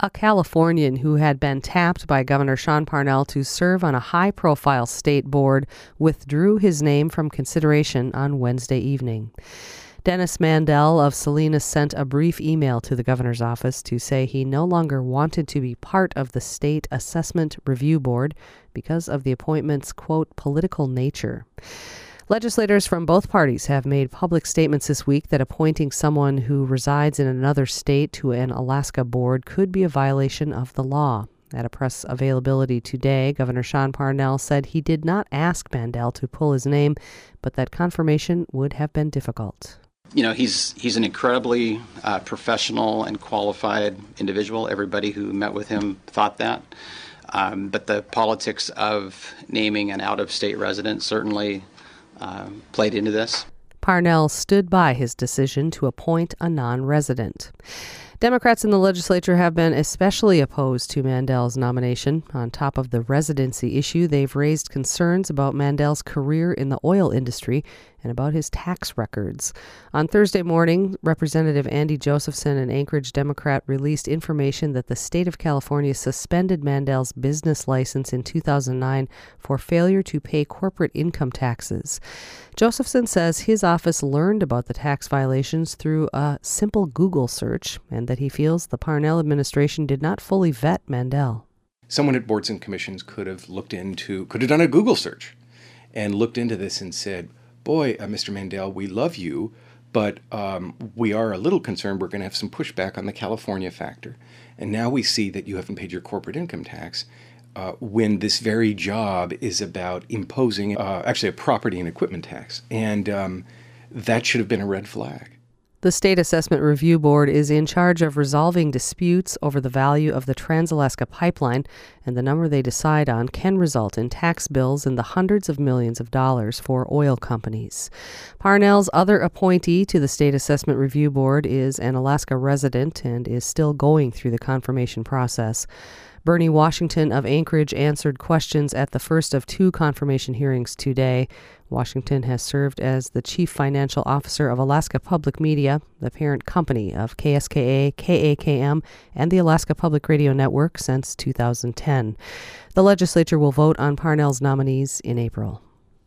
A Californian who had been tapped by Governor Sean Parnell to serve on a high-profile state board withdrew his name from consideration on Wednesday evening. Dennis Mandel of Salinas sent a brief email to the governor's office to say he no longer wanted to be part of the State Assessment Review Board because of the appointment's, quote, political nature. Legislators from both parties have made public statements this week that appointing someone who resides in another state to an Alaska board could be a violation of the law. At a press availability today, Governor Sean Parnell said he did not ask Mandel to pull his name, but that confirmation would have been difficult. You know, he's an incredibly professional and qualified individual. Everybody who met with him thought that. But the politics of naming an out-of-state resident certainly played into this. Parnell stood by his decision to appoint a non-resident. Democrats in the legislature have been especially opposed to Mandel's nomination. On top of the residency issue, they've raised concerns about Mandel's career in the oil industry and about his tax records. On Thursday morning, Representative Andy Josephson, an Anchorage Democrat, released information that the state of California suspended Mandel's business license in 2009 for failure to pay corporate income taxes. Josephson says his office learned about the tax violations through a simple Google search and that he feels the Parnell administration did not fully vet Mandel. Someone at boards and commissions could have done a Google search and looked into this and said, boy, Mr. Mandel, we love you, but we are a little concerned we're going to have some pushback on the California factor. And now we see that you haven't paid your corporate income tax when this very job is about imposing actually a property and equipment tax. And that should have been a red flag. The State Assessment Review Board is in charge of resolving disputes over the value of the Trans-Alaska Pipeline, and the number they decide on can result in tax bills in the hundreds of millions of dollars for oil companies. Parnell's other appointee to the State Assessment Review Board is an Alaska resident and is still going through the confirmation process. Bernie Washington of Anchorage answered questions at the first of two confirmation hearings today. Washington has served as the chief financial officer of Alaska Public Media, the parent company of KSKA, KAKM, and the Alaska Public Radio Network since 2010. The legislature will vote on Parnell's nominees in April.